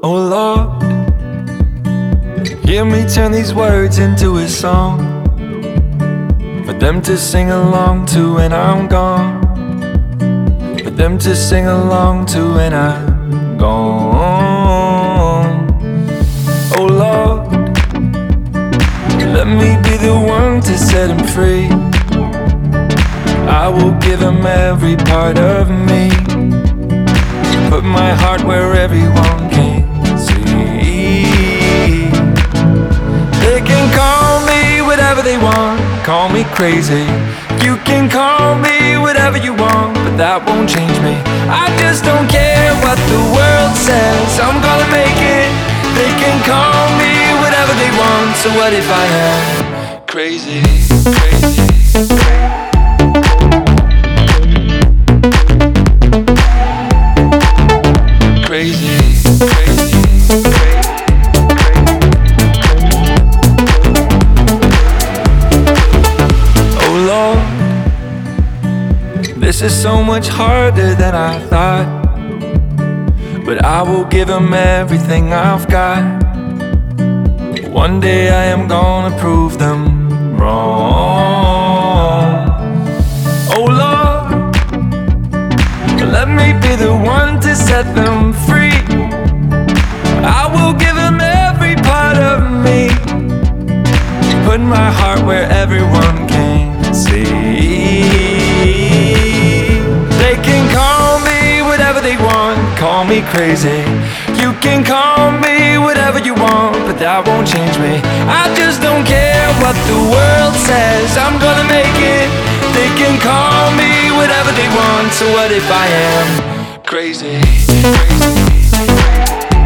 Oh Lord, hear me turn these words into a song for them to sing along to when I'm gone, for them to sing along to when I'm gone. Oh Lord, let me be the one to set him free. I will give him every part of me, put my heart where everyone can see. They can call me whatever they want, call me crazy. You can call me whatever you want, but that won't change me. I just don't care what the world says, I'm gonna make it. They can call me whatever they want, so what if I am crazy, crazy? Crazy, crazy, oh Lord, this is so much harder than I thought, but I will give him everything I've got. One day I am gonna prove them wrong. Oh Lord, let me be the one to set them free. I will give them every part of me, put my heart where everyone can see. They can call me whatever they want, call me crazy. You can call me whatever you want, but that won't change me. I just don't care what the world says, I'm gonna make it. They can call me whatever they want, so what if I am crazy, crazy?